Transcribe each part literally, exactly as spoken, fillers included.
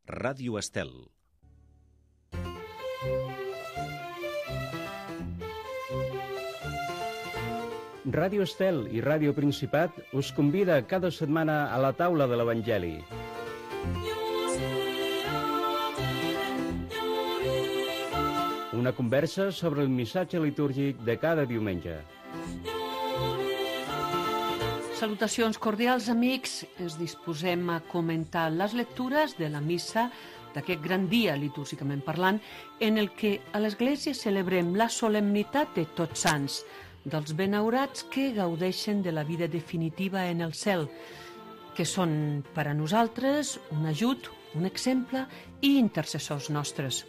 Ràdio Estel. Ràdio Estel i Ràdio Principat us convida cada setmana a la taula de l'Evangeli. Una conversa sobre el missatge litúrgic de cada diumenge. Salutacions cordials, amics. Ens disposem a comentar les lectures de la missa d'aquest gran dia, litúrgicament parlant, en el que a l'Església celebrem la solemnitat de Tots Sants, dels benaurats que gaudeixen de la vida definitiva en el cel, que són per a nosaltres un ajut, un exemple i intercessors nostres.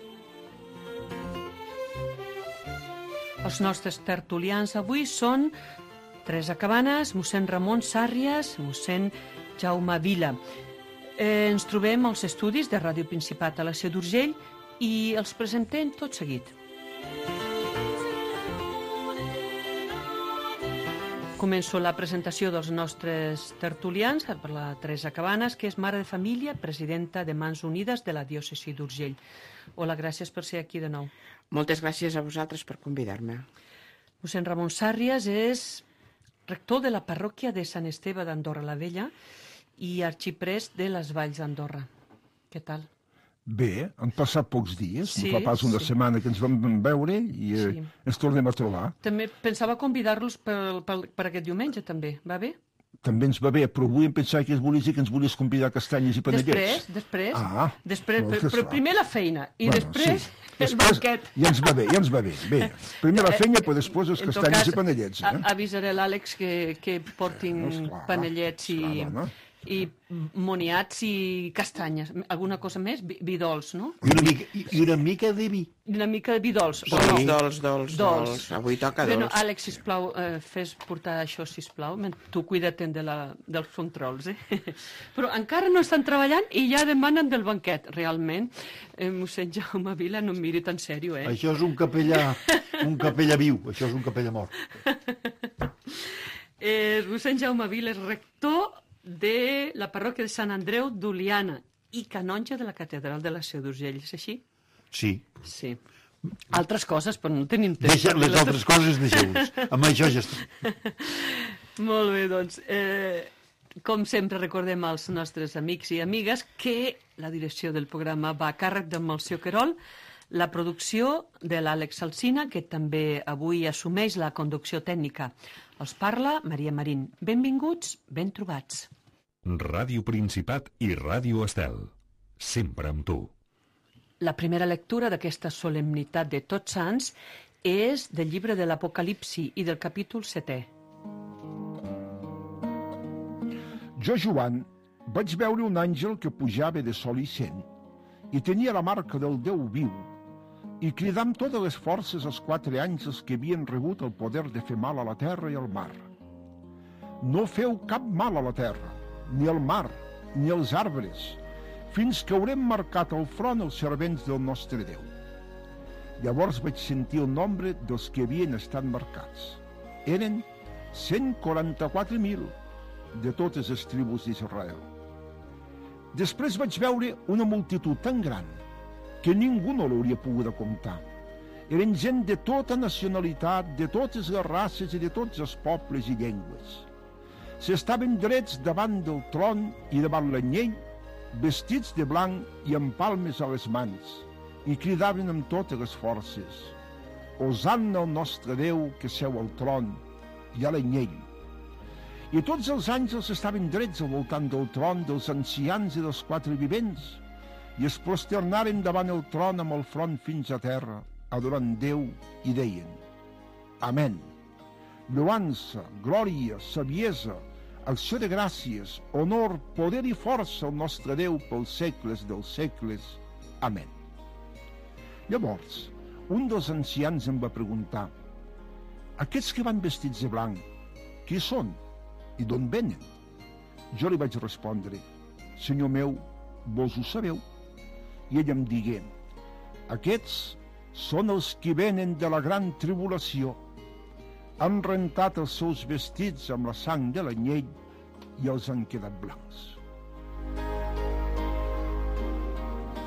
Els nostres tertulians avui són Teresa Cabanes, mossèn Ramon Sàrries, mossèn Jaume Vila. Eh, ens trobem als estudis de Ràdio Principat a la Seu d'Urgell i els presentem tot seguit. Començo la presentació dels nostres tertulians per la Teresa Cabanes, que és mare de família, presidenta de Mans Unides de la diòcesi d'Urgell. Hola, gràcies per ser aquí de nou. Moltes gràcies a vosaltres per convidar-me. Mossèn Ramon Sàrries és rector de la parròquia de Sant Esteve d'Andorra la Vella i arxiprest de les Valls d'Andorra. Què tal? Bé, han passat pocs dies, sí, no fa pas una sí. setmana que ens vam veure i eh, Sí. ens tornem a trobar. També pensava convidar-los per, per, per aquest diumenge, també. Va bé? També ens va bé, però avui em pensava que es volies dir que ens volies convidar a castanyes i panellets. Després, després. Ah, després no, però, que però esclar. primer la feina i Bueno, després sí. el Després, banquet. ja ens va bé, ja ens va bé. Bé, primer la feina, però després els En tot castanyes cas, i panellets. a- Eh? Avisaré l'Àlex que, que portin Esclar, panellets i, esclar, dona. i moniats i castanyes. Alguna cosa més? Vi, vi dolç, no? I una mica, i una mica de vi. Una mica de vi dolç. o Dolç, no? dolç, dolç, Dolç. dolç. Avui toca Bé, no, dolç. Àlex, sisplau, eh, fes portar això, sisplau. Men- Tu cuida't de la, dels controls, eh? Però encara no estan treballant i ja demanen del banquet, realment. Eh, mossèn Jaume Vila, no em miri tan sèrio, eh? Això és un capellà, un capellà viu, això és un capellà mort. Eh, mossèn Jaume Vila és rector de la parròquia de Sant Andreu d'Oliana i canonge de la catedral de la Seu d'Urgell, és així? Sí. Sí. Altres coses, però no tenim temps. Deixa, les altres coses deixeu-les. Amb això ja està. Molt bé, doncs, eh, com sempre recordem als nostres amics i amigues que la direcció del programa va a càrrec de Melcior Querol, la producció de l'Àlex Alsina, que també avui assumeix la conducció tècnica. Els parla Maria Marín. Benvinguts, ben trobats. Ràdio Principat i Ràdio Estel. Sempre amb tu. La primera lectura d'aquesta solemnitat de Tots Sants és del llibre de l'Apocalipsi i del capítol setè. Jo, Joan, vaig veure un àngel que pujava de sol i cent i tenia la marca del Déu viu i cridà amb totes les forces els quatre àngels que havien rebut el poder de fer mal a la terra i al mar. No feu cap mal a la terra, ni al mar, ni als arbres, fins que haurem marcat al front els servents del nostre Déu. Llavors vaig sentir el nombre dels que havien estat marcats. Eren cent quaranta-quatre mil de totes les tribus d'Israel. Després vaig veure una multitud tan gran que ningú no l'hauria pogut comptar. Eren gent de tota nacionalitat, de totes les races i de tots els pobles i llengües. S'estaven drets davant del tron i davant l'anyell, vestits de blanc i amb palmes a les mans, i cridaven amb totes les forces: Hosanna al nostre Déu que seu al tron i a l'anyell. I tots els àngels estaven drets al voltant del tron dels ancians i dels quatre vivents, i es prosternaren davant el tron amb el front fins a terra, adorant Déu, i deien: Amén. Lloança, glòria, saviesa, acció de gràcies, honor, poder i força al nostre Déu pels segles dels segles. Amén. Llavors, un dels ancians em va preguntar: Aquests que van vestits de blanc, qui són i d'on venen? Jo li vaig respondre: Senyor meu, vos ho sabeu? I ell em digué: Aquests són els que venen de la gran tribulació. Han rentat els seus vestits amb la sang de l'anyell i els han quedat blancs.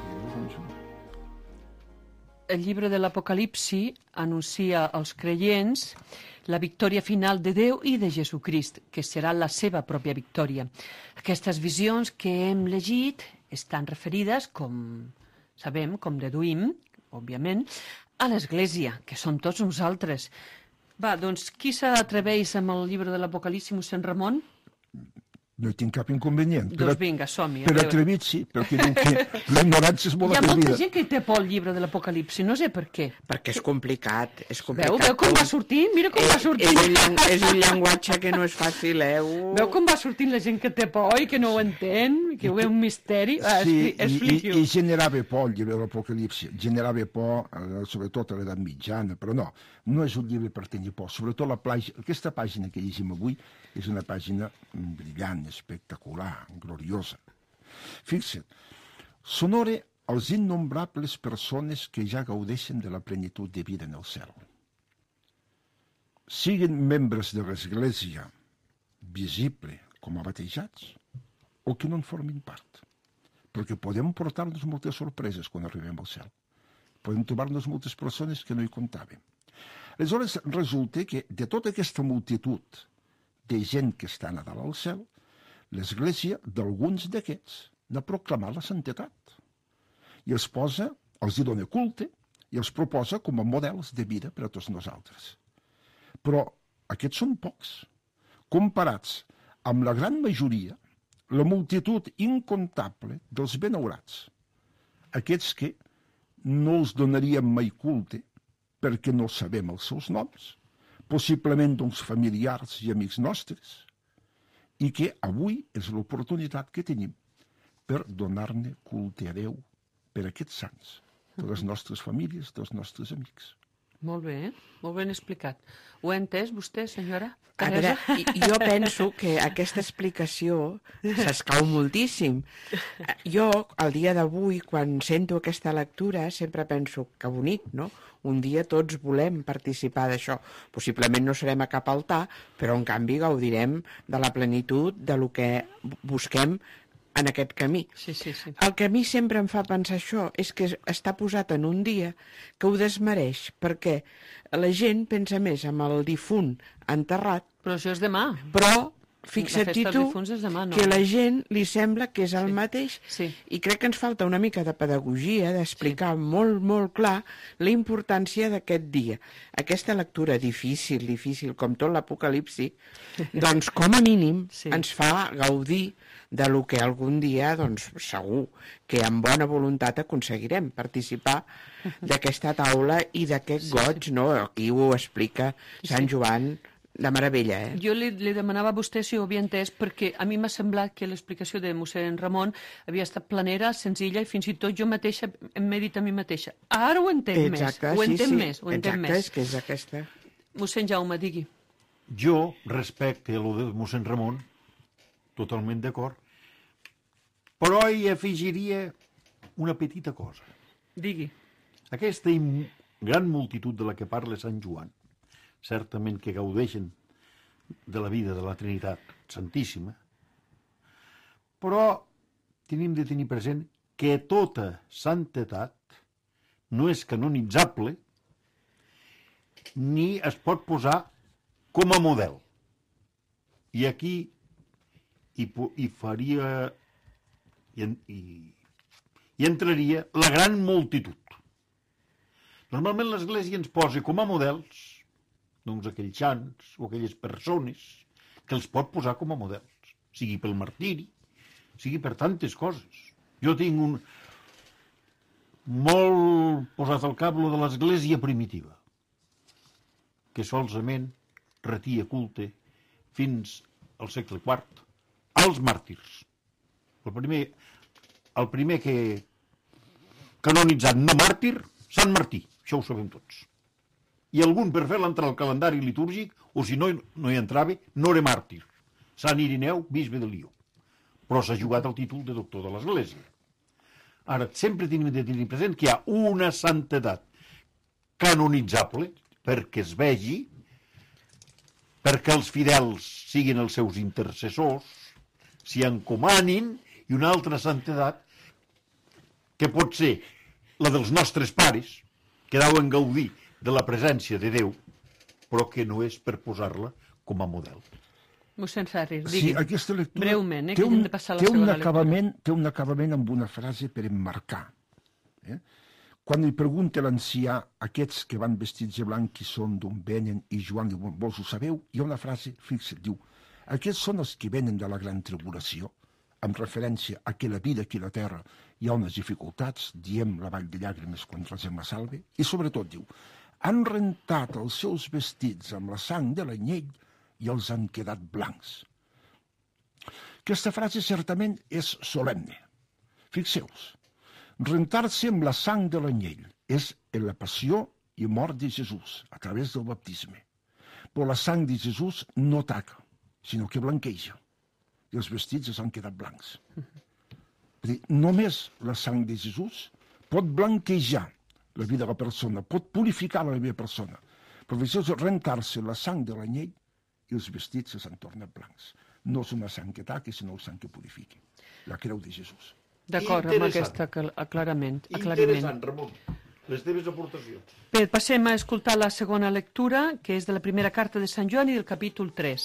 el llibre de l'Apocalipsi anuncia als creients la victòria final de Déu i de Jesucrist, que serà la seva pròpia victòria. Aquestes visions que hem llegit estan referides, com sabem, com deduïm, òbviament, a l'Església, que som tots nosaltres. Va, doncs, qui s'atreveix amb el llibre de l'Apocalipsi, mossèn Ramon? No hi tinc cap inconvenient. Doncs vinga, som-hi. Per atrevit, sí, perquè diu que l'ignorància és molt Hi ha molta atrevida. gent que té por al llibre de l'Apocalipsi, no sé per què. Perquè és complicat, és Veu, complicat. veu com va sortint? Mira com va És, sortint. és, un, llen- és un llenguatge que no és fàcil, eh? Uh. Veu com va sortint la gent que té por i que no ho entén, que ho és un misteri? Ah, Sí, expli- i, i, expliqui-ho. i generava por el llibre de l'Apocalipsi, generava por, eh, sobretot a l'edat mitjana, però no, no és un llibre per tenir por, sobretot la pàgina, aquesta pàgina que llegim avui és una pàgina brillant, espectacular, gloriosa. Fixa't, s'honora als innombrables persones que ja gaudeixen de la plenitud de vida en el cel. Siguin membres de l'Església visible com a batejats o que no en formin part. Perquè podem portar-nos moltes sorpreses quan arribem al cel. Podem trobar-nos moltes persones que no hi comptàvem. Aleshores, resulta que de tota aquesta multitud de gent que estan a dalt al cel, l'Església d'alguns d'aquests n'ha proclamat la santetat. I els posa, els hi dona culte, i els proposa com a models de vida per a tots nosaltres. Però aquests són pocs, comparats amb la gran majoria, la multitud incontable dels benaurats, aquests que no els donaríem mai culte perquè no sabem els seus noms, possiblement uns familiars i amics nostres, i que avui és l'oportunitat que tenim per donar-ne culte a Déu per aquests sants, de les nostres famílies, dels nostres amics. Molt bé, molt ben explicat. Ho ha entès vostè, senyora? A veure, Teresa? i- jo penso que aquesta explicació s'escau moltíssim. Jo, el dia d'avui, quan sento aquesta lectura, sempre penso que bonic, no? Un dia tots volem participar d'això. Possiblement no serem a cap altar, però en canvi gaudirem de la plenitud de lo que busquem en aquest camí. Sí, sí, sí. El que a mi sempre em fa pensar això és que està posat en un dia que ho desmereix, perquè la gent pensa més en el difunt enterrat, Però això és demà. però La fixa't festa dels tu difunts és demà, no? que la gent li sembla que és el Sí. mateix, Sí. i crec que ens falta una mica de pedagogia, d'explicar molt, molt clar la importància d'aquest dia. Aquesta lectura difícil, difícil, com tot l'Apocalipsi, doncs com a mínim Sí. ens fa gaudir de lo que algun dia, doncs segur que amb bona voluntat aconseguirem participar d'aquesta taula i d'aquest goig, no? Aquí ho explica Sant Joan de meravella, eh? Jo li, li demanava a vostè si ho havia entès, perquè a mi m'ha semblat que l'explicació de mossèn Ramon havia estat planera, senzilla, i fins i tot jo mateixa m'he dit a mi mateixa. Ara ho entenc més, ho sí, entenc sí. més, ho entenc Exacte, més. és que és aquesta... Mossèn Jaume, digui. Jo, respecte a lo de mossèn Ramon, totalment d'acord, però hi afegiria una petita cosa. Digui. Aquesta im- gran multitud de la que parla Sant Joan, certament que gaudeixen de la vida de la Trinitat Santíssima, però tenim de tenir present que tota santetat no és canonitzable ni es pot posar com a model. I aquí hi, po- hi faria i, en- i, hi entraria la gran multitud. Normalment l'Església ens posa com a models doncs aquells sants o aquelles persones que els pot posar com a models, sigui pel martiri, sigui per tantes coses. Jo tinc un molt posat al cap lo de l'Església primitiva, que solament retia culte fins al segle quart als màrtirs. El primer, el primer que canonitzat no màrtir, Sant Martí, això ho sabem tots. I algun per fer-la entrar al calendari litúrgic, o si no, no hi entrava, no era màrtir. Sant Irineu, bisbe de Lió. Però s'ha jugat el títol de doctor de l'Església. Ara, sempre tenim de tenir present que hi ha una santedat canonitzable perquè es vegi, perquè els fidels siguin els seus intercessors, s'hi encomanin, i una altra santedat que pot ser la dels nostres pares, que deuen gaudir de la presència de Déu, però que no és per posar-la com a model. Mossèn Sarri, Sí, digui, aquesta lectura breument, eh, té que un, hem de passar a la té un segona acabament, té un acabament amb una frase per emmarcar. Eh? Quan li pregunta l'ancià, aquests que van vestits de blanc qui són, d'on venen, i Joan diu, vos ho sabeu? Hi ha una frase, fixa't, diu, aquests són els que venen de la gran tribulació, amb referència a que la vida aquí a la terra hi ha unes dificultats, diem la vall de llàgrimes quan resem la salve, i sobretot diu, han rentat els seus vestits amb la sang de l'anyell i els han quedat blancs. Aquesta frase certament és solemne. Fixeu-vos, rentar-se amb la sang de l'anyell és en la passió i mort de Jesús a través del baptisme. Però la sang de Jesús no taca, sinó que blanqueja. I els vestits els han quedat blancs. És dir, només la sang de Jesús pot blanquejar la vida de la persona, pot purificar la vida de la persona. Però això és rentar-se la sang de l'anyell i els vestits s'han tornat blancs. No és una sang que taqui, sinó una sang que purifiqui. La creu de Jesús. D'acord amb aquest aclarament. aclariment. Interessant, Ramon, les teves aportacions. Bé, passem a escoltar la segona lectura, que és de la primera carta de Sant Joan i del capítol tres.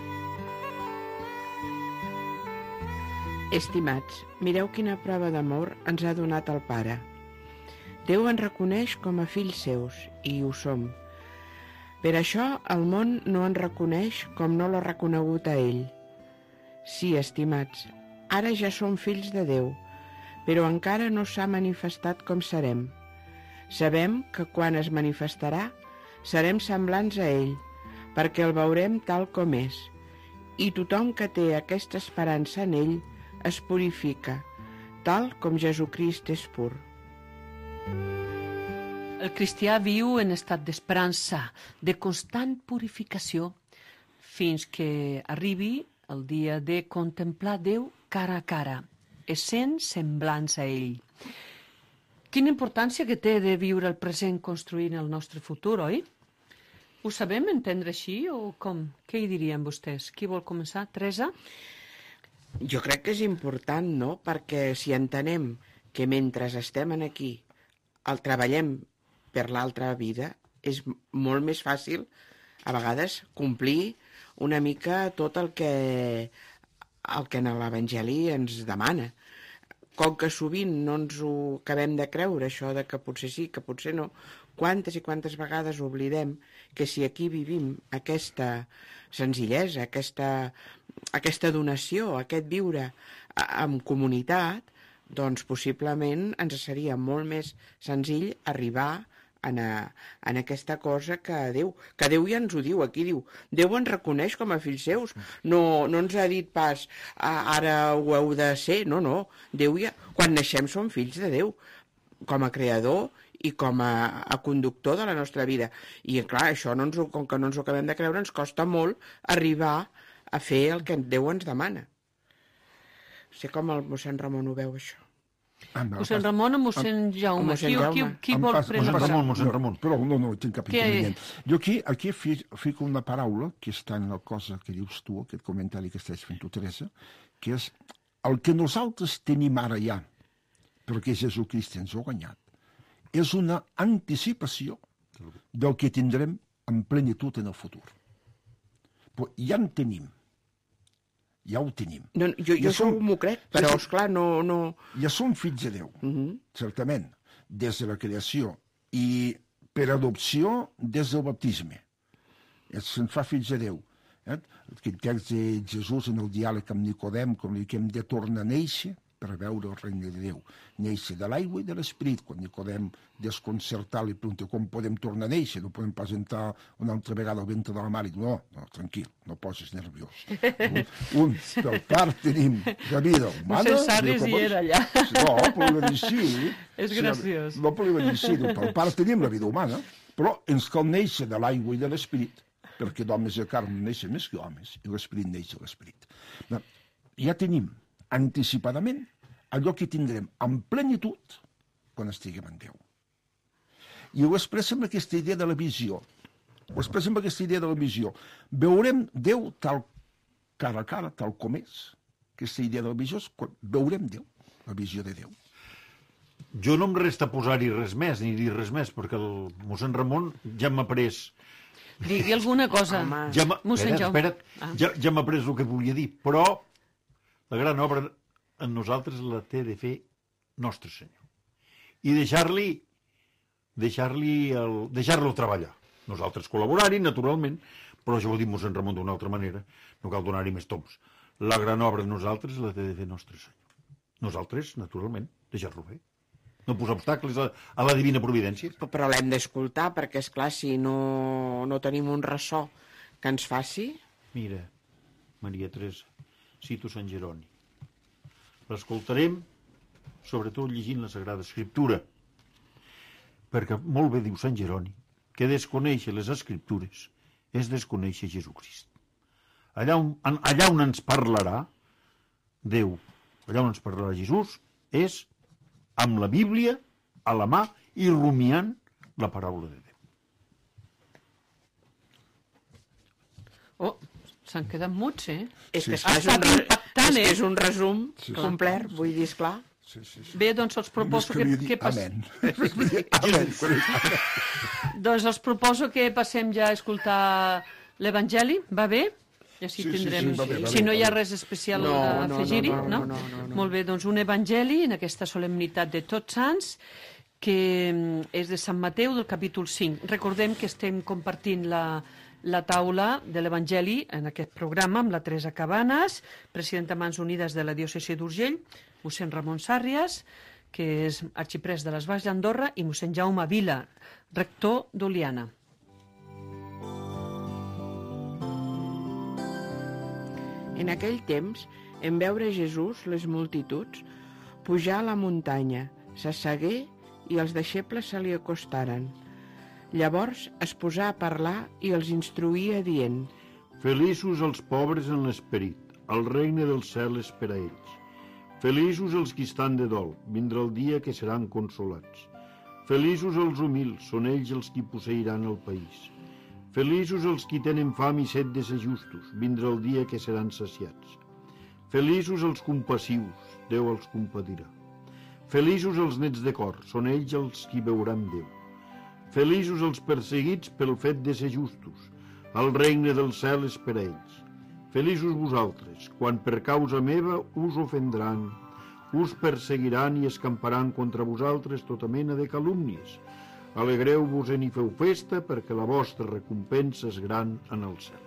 Estimats, mireu quina prova d'amor ens ha donat el Pare. Déu ens reconeix com a fills seus, i ho som. Per això el món no ens reconeix com no l'ha reconegut a ell. Sí, estimats, ara ja som fills de Déu, però encara no s'ha manifestat com serem. Sabem que quan es manifestarà, serem semblants a ell, perquè el veurem tal com és, i tothom que té aquesta esperança en ell es purifica, tal com Jesucrist és pur. El cristià viu en estat d'esperança, de constant purificació, fins que arribi el dia de contemplar Déu cara a cara, essent semblants a ell. Quina importància que té de viure el present construint el nostre futur, oi? Ho sabem entendre així o com? Què hi dirien vostès? Qui vol començar? Teresa? Jo crec que és important, no? Perquè si entenem que mentre estem aquí el treballem per l'altra vida, és molt més fàcil a vegades complir una mica tot el que, el que en l'Evangeli ens demana. Com que sovint no ens ho acabem de creure, això de que potser sí, que potser no, quantes i quantes vegades oblidem que si aquí vivim aquesta senzillesa, aquesta, aquesta donació, aquest viure en comunitat, doncs possiblement ens seria molt més senzill arribar en, a, en aquesta cosa que Déu, que Déu ja ens ho diu, aquí diu, Déu ens reconeix com a fills seus, no, no ens ha dit pas ara ho heu de ser, no, no, Déu ja, quan naixem som fills de Déu, com a creador i com a, a conductor de la nostra vida. I clar, això no ens, com que no ens ho acabem de creure, ens costa molt arribar a fer el que Déu ens demana. Sé com el mossèn Ramon ho veu, això. Mossèn Ramon o mossèn Jaume? Qui, qui, qui vol prendre? Mossèn Ramon, mossèn Ramon. Però no, no, tinc cap inconvenient. Jo aquí, aquí fico una paraula que està en la cosa que dius tu, aquest comentari que estàs fent tu, Teresa, que és el que nosaltres tenim ara ja, perquè Jesucrist ens ho ha guanyat, és una anticipació del que tindrem en plenitud en el futur. Però ja en tenim. Ja ho tenim. No, jo jo ja som, m'ho crec, però, esclar, no, no... Ja som fills de Déu, uh-huh. certament, des de la creació, i per adopció des del baptisme. Se'n fa fills de Déu. Eh? Aquest text de Jesús en el diàleg amb Nicodem, com li que hem de tornar a néixer per veure el regne de Déu. Néixer de l'aigua i de l'esperit. Quan Nicodem desconcertat li pregunta com podem tornar a néixer, no podem pas entrar una altra vegada al ventre de la mare. I diu, no, no, tranquil, no poses nerviós. Un, un per part tenim la vida humana... Mossèn Sarris hi era allà. No, però li va dir sí. És graciós. No, però li va dir sí, per part tenim la vida humana, però ens cal néixer de l'aigua i de l'esperit, perquè d'homes de carn neixen més que homes, i l'esperit neix de l'esperit. Ja tenim anticipadament allò que tindrem en plenitud quan estiguem en Déu. I ho expressa amb aquesta idea de la visió. Ho expressa amb aquesta idea de la visió. Veurem Déu tal cara a cara, tal com és. Aquesta idea de la visió és quan veurem Déu, la visió de Déu. Jo no em resta posar-hi res més, ni dir res més, perquè el mossèn Ramon ja m'ha pres... Digui alguna cosa, ja mossèn Jaume. Espera't, ah. ja, ja m'ha pres el que volia dir, però la gran obra en nosaltres la té de fer Nostre Senyor. I deixar-li deixar-li el, deixar-lo treballar. Nosaltres col·laborar-hi, naturalment, però això vol dir mossèn Ramon d'una altra manera, no cal donar-hi més toms. La gran obra en nosaltres la té de fer Nostre Senyor. Nosaltres, naturalment, deixar-lo fer. No posar obstacles a, a la divina providència. Però l'hem d'escoltar, perquè, és clar, si no, no tenim un ressò que ens faci... Mira, Maria Teresa, cito Sant Jeroni. L'escoltarem, sobretot llegint la Sagrada Escriptura, perquè molt bé diu Sant Jeroni que desconèixer les Escriptures és desconèixer Jesucrist. Allà on, allà on ens parlarà Déu, allà on ens parlarà Jesús, és amb la Bíblia a la mà i rumiant la paraula de Déu. Oh, s'han quedat muts, eh? És que sí, sí. és, un, re... impactant, és, eh? que és un resum sí, complet, sí, vull dir, esclar. Sí, sí, sí. Bé, doncs els proposo que, que passem... Amén. Doncs els proposo que passem ja a escoltar l'Evangeli, va bé? I així sí, tindrem... Sí, sí, va bé, va bé, si no hi ha va bé. res especial No, a no, afegir-hi, no, no, no, no, no, no. Molt bé, doncs un Evangeli en aquesta solemnitat de Tots Sants, que és de Sant Mateu, del capítol cinc. Recordem que estem compartint la, la taula de l'Evangeli en aquest programa amb la Teresa Cabanes, presidenta Mans Unides de la diòcesi d'Urgell, mossèn Ramon Sàrrias, que és arxiprès de les Valls d'Andorra, i mossèn Jaume Vila, rector d'Oliana. En aquell temps, en veure Jesús les multituds, pujà a la muntanya, s'assegué i els deixebles se li acostaren. Llavors es posà a parlar i els instruïa dient: Feliços els pobres en l'esperit, el regne del cel és per a ells. Feliços els qui estan de dol, vindrà el dia que seran consolats. Feliços els humils, són ells els qui posseiran el país. Feliços els qui tenen fam i set de ser justos, vindrà el dia que seran saciats. Feliços els compassius, Déu els compadirà. Feliços els nets de cor, són ells els qui veuran Déu. Feliços els perseguits pel fet de ser justos, el regne del cel és per a ells. Feliços vosaltres, quan per causa meva us ofendran, us perseguiran i escamparan contra vosaltres tota mena de calúmnies. Alegreu-vos-en i feu festa, perquè la vostra recompensa és gran en el cel.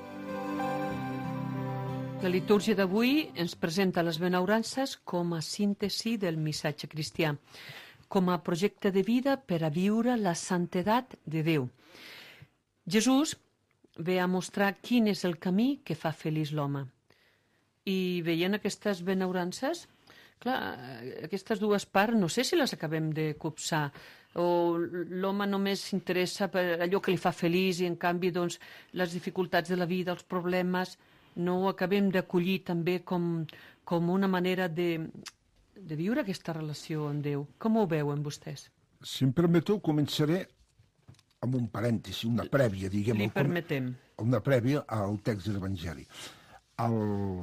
La litúrgia d'avui ens presenta les benaurances com a síntesi del missatge cristià, com a projecte de vida per a viure la santedat de Déu. Jesús ve a mostrar quin és el camí que fa feliç l'home. I veient aquestes benaurances, clar, aquestes dues parts, no sé si les acabem de copsar, o l'home només s'interessa per allò que li fa feliç i en canvi doncs, les dificultats de la vida, els problemes, no ho acabem d'acollir també com, com una manera de, de viure aquesta relació amb Déu. Com ho veuen vostès? Si em permeteu, començaré amb un parèntesi, una prèvia, diguem. Li permetem. Una prèvia al text de l'Evangeli. Al,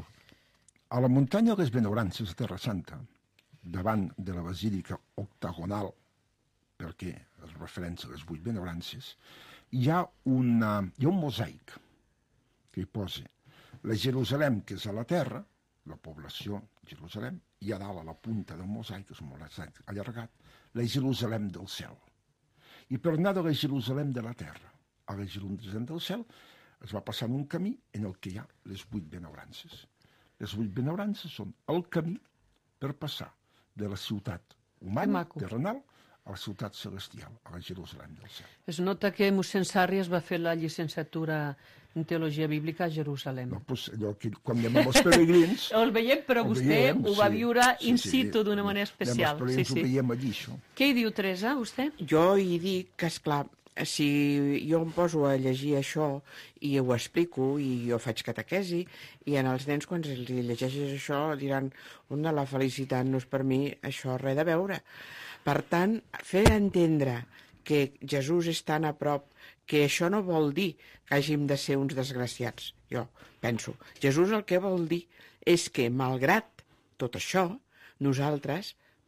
a la muntanya de les Benaurances de Terra Santa, davant de la basílica octagonal, perquè es referència a les vuit benaurances, hi ha, una, hi ha un mosaic que hi posa la Jerusalem, que és a la terra, la població Jerusalem, i a dalt a la punta del mosaic, és un mosaic allargat, la Jerusalem del cel. I per anar de la Jerusalem de la terra a la Jerusalem del cel es va passant un camí en el que hi ha les vuit benaurances. Les vuit benaurances són el camí per passar de la ciutat humana, terrenal, a la ciutat celestial, a la Jerusalem del cel. Es nota que mossèn Sàrrias va fer la llicenciatura en Teologia Bíblica a Jerusalem. No, doncs allò que quan anem amb els peregrins... El veiem, però el vostè veiem, ho va sí, viure in sí, situ sí, d'una manera especial. Anem els peregrins, sí, sí. ho veiem allí, això. Què hi diu, Teresa, vostè? Jo hi dic que, esclar, si jo em poso a llegir això i ho explico i jo faig catequesi i en els nens quan els llegeixes això diran una la felicitat no és per mi això res de veure. Per tant, fer entendre que Jesús és tan a prop que això no vol dir que hàgim de ser uns desgraciats. Jo penso, Jesús el que vol dir és que, malgrat tot això, nosaltres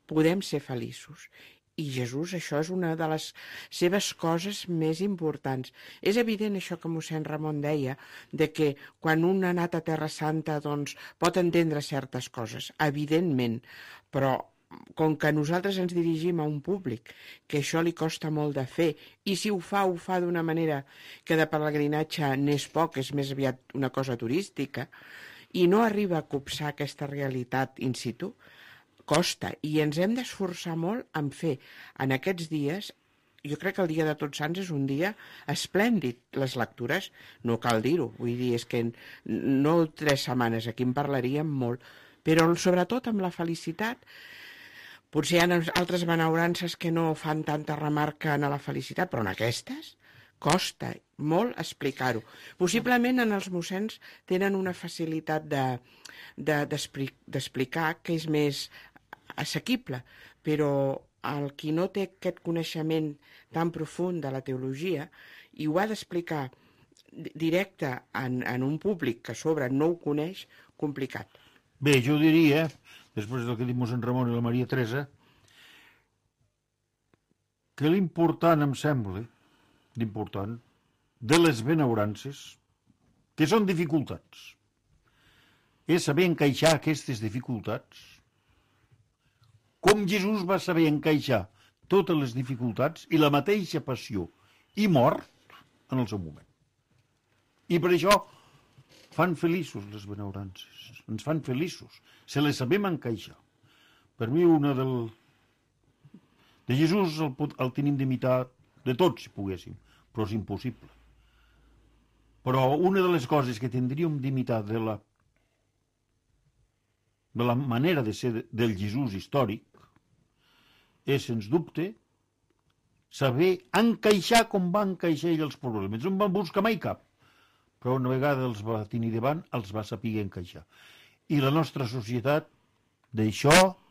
podem ser feliços. I Jesús, això és una de les seves coses més importants. És evident això que mossèn Ramon deia, de que quan un ha anat a Terra Santa doncs, pot entendre certes coses, evidentment, però com que nosaltres ens dirigim a un públic que això li costa molt de fer, i si ho fa, ho fa d'una manera que de pelegrinatge n'és poc, és més aviat una cosa turística, i no arriba a copsar aquesta realitat in situ, costa, i ens hem d'esforçar molt en fer en aquests dies. Jo crec que el dia de Tots Sants és un dia esplèndid. Les lectures, no cal dir-ho, vull dir, és que no tres setmanes, aquí en parlaríem molt, però sobretot amb la felicitat. Potser hi ha altres benaurances que no fan tanta remarca en la felicitat, però en aquestes costa molt explicar-ho. Possiblement en els mossens tenen una facilitat de, de, d'explicar que és més assequible, però el qui no té aquest coneixement tan profund de la teologia i ho ha d'explicar directe en, en un públic que a sobre no ho coneix, complicat. Bé, jo diria, després del que diu mossèn Ramon i la Maria Teresa, que l'important, em sembla, l'important de les benaurances, que són dificultats, és saber encaixar aquestes dificultats com Jesús va saber encaixar totes les dificultats i la mateixa passió i mort en el seu moment. I per això fan feliços les benaurances, ens fan feliços, se les sabem encaixar. Per mi una del... de Jesús el, el tenim d'imitar de tots, si poguéssim, però és impossible. Però una de les coses que tindríem d'imitar de la de la manera de ser del Jesús històric és, sens dubte, saber encaixar com va encaixar ell els problemes. No en van buscar mai cap, però una vegada els va tenir davant, els va saber encaixar. I la nostra societat d'això,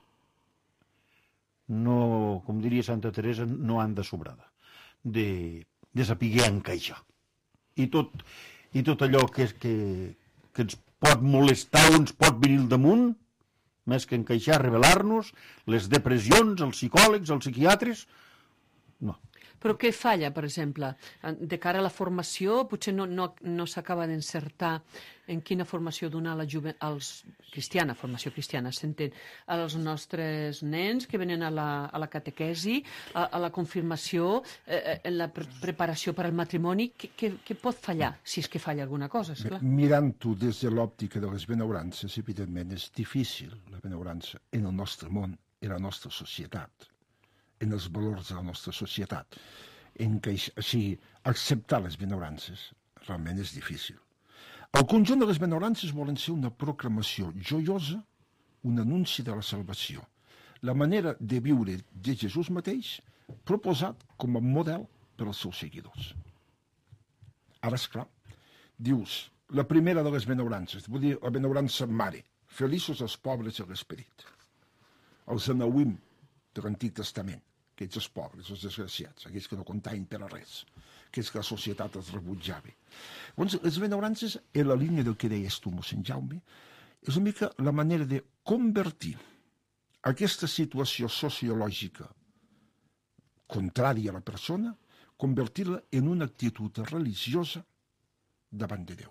no, com diria Santa Teresa, no anda sobrada, de, de saber encaixar. I tot, i tot allò que, que, que ens pot molestar o ens pot venir al damunt, més que encaixar, revelar-nos, les depressions, els psicòlegs, els psiquiatres, no. Però què falla, per exemple? De cara a la formació, potser no, no, no s'acaba d'encertar en quina formació donar a la jove... als cristiana, formació cristiana, s'entén, als nostres nens que venen a la, a la catequesi, a, a la confirmació, eh, en la pre preparació per al matrimoni. Què pot fallar, si és que falla alguna cosa, esclar? Mirant-ho des de l'òptica de les benaurances, evidentment és difícil la benaurança en el nostre món, en la nostra societat, en els valors de la nostra societat. En que, així, acceptar les benaurances realment és difícil. El conjunt de les benaurances volen ser una proclamació joiosa, un anunci de la salvació. La manera de viure de Jesús mateix proposat com a model per als seus seguidors. Ara, esclar, dius, la primera de les benaurances, vull dir, la benaurança mare, feliços els pobres a l'esperit. Els anauim de l'Antic Testament, aquests els pobres, els desgraciats, aquells que no comptaven per a res, aquells que la societat els rebutjava. Llavors, les benaurances, en la línia del que deies tu, mossèn Jaume, és una mica la manera de convertir aquesta situació sociològica contrària a la persona, convertir-la en una actitud religiosa davant de Déu.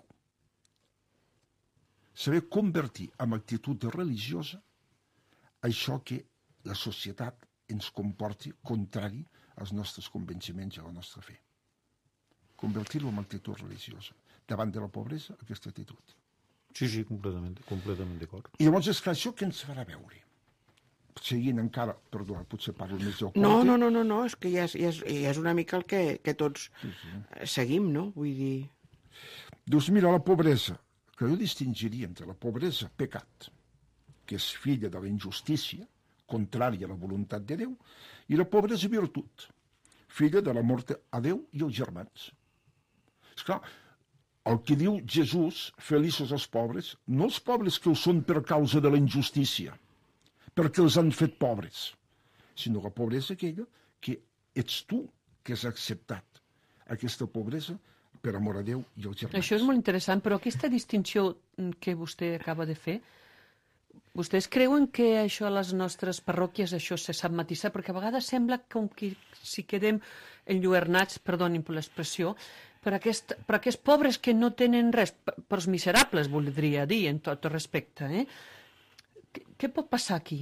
Saber convertir en actitud religiosa això que la societat ens comporti contrari als nostres convenciments i a la nostra fe. Convertir-lo en actitud religiosa. Davant de la pobresa, aquesta actitud. Sí, sí, completament, completament d'acord. I llavors és clar, això què ens farà veure? Seguint encara, perdó, potser parlo més del No, no, no, no, no, és que ja és, ja és, ja és una mica el que, que tots sí, sí. seguim, no? Vull dir... Dius, mira, la pobresa, que jo distingiria entre la pobresa pecat, que és filla de la injustícia, contrària a la voluntat de Déu, i la pobresa virtut, filla de l'amor a Déu i els germans. Esclar, el que diu Jesús, feliços els pobres, no els pobres que ho són per causa de la injustícia, perquè els han fet pobres, sinó la pobresa aquella que ets tu que has acceptat aquesta pobresa per amor a Déu i als germans. Això és molt interessant, però aquesta distinció que vostè acaba de fer, Vostès creuen que això a les nostres parròquies això se sap matisar? Perquè a vegades sembla com que si quedem enlluernats, perdonin per l'expressió, per, aquest, per aquests pobres que no tenen res, per, per els miserables, voldria dir, en tot respecte. Eh? Què, què pot passar aquí?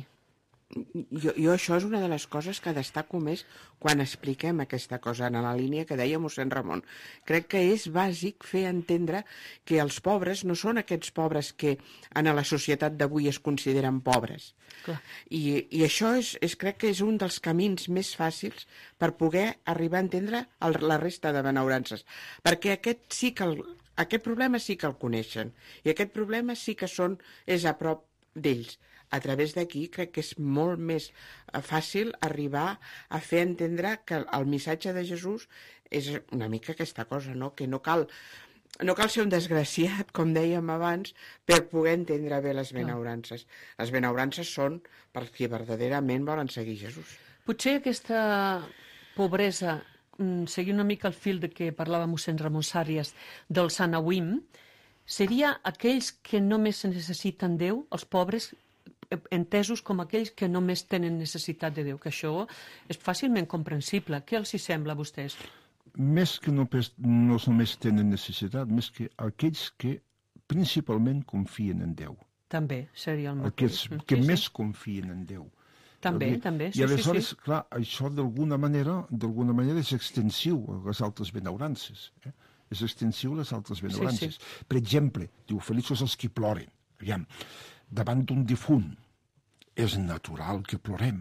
Jo, jo això és una de les coses que destaco més quan expliquem aquesta cosa en la línia que deia mossèn Ramon. Crec que és bàsic fer entendre que els pobres no són aquests pobres que en la societat d'avui es consideren pobres. Clar. I, i això és, és, crec que és un dels camins més fàcils per poder arribar a entendre el, la resta de benaurances. Perquè aquest sí que el, aquest problema sí que el coneixen i aquest problema sí que són, és a prop d'ells. A través d'aquí crec que és molt més fàcil arribar a fer entendre que el missatge de Jesús és una mica aquesta cosa, no? Que no cal, no cal ser un desgraciat, com dèiem abans, per poder entendre bé les benaurances. Les benaurances són per qui verdaderament volen seguir Jesús. Potser aquesta pobresa, seguint una mica el fil de què parlava mossèn Ramon Sàrries del Sant Auim, seria aquells que només necessiten Déu, els pobres, entesos com aquells que només tenen necessitat de Déu, que això és fàcilment comprensible. Què els hi sembla a vostès? Més que no, no només tenen necessitat, més que aquells que principalment confien en Déu. També seria el mateix. Aquells que sí, més sí. confien en Déu. També, dir, també. Sí, I aleshores, sí, sí. clar, això d'alguna manera, d'alguna manera és extensiu a les altres benaurances. Eh? És extensiu a les altres benaurances. Sí, sí. Per exemple, diu, feliços els qui ploren. Aviam, davant d'un difunt és natural que plorem.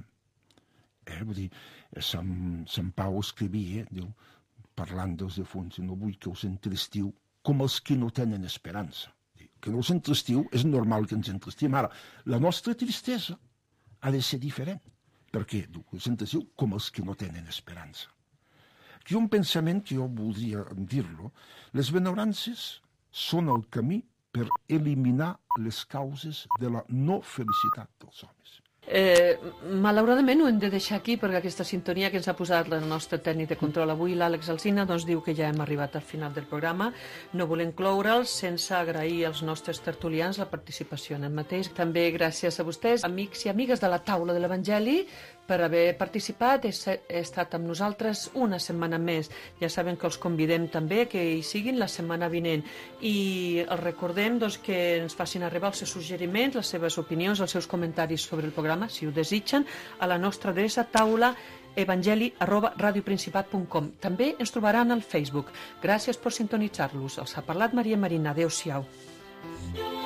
Eh? Vull dir, Sant, Sant Pau escrivia, diu, parlant dels difunts, no vull que us entristiu com els que no tenen esperança. Que no us entristiu, és normal que ens entristim. Ara, la nostra tristesa ha de ser diferent. Per què? Diu, us entristiu com els que no tenen esperança. Aquí un pensament que jo voldria dir-lo, les benaurances són el camí per eliminar les causes de la no felicitat dels homes. Eh, malauradament ho hem de deixar aquí perquè aquesta sintonia que ens ha posat el nostre tècnic de control avui, l'Àlex Alsina, doncs diu que ja hem arribat al final del programa. No volem cloure'l sense agrair als nostres tertulians la participació en el mateix. També gràcies a vostès, amics i amigues de la taula de l'Evangeli, per haver participat. He estat amb nosaltres una setmana més. Ja saben que els convidem també que hi siguin la setmana vinent. I els recordem doncs, que ens facin arribar els seus suggeriments, les seves opinions, els seus comentaris sobre el programa, si ho desitgen, a la nostra adreça taula evangeli arroba radioprincipat punt com. També ens trobaran al Facebook. Gràcies per sintonitzar-los. Els ha parlat Maria Marina. Adéu-siau.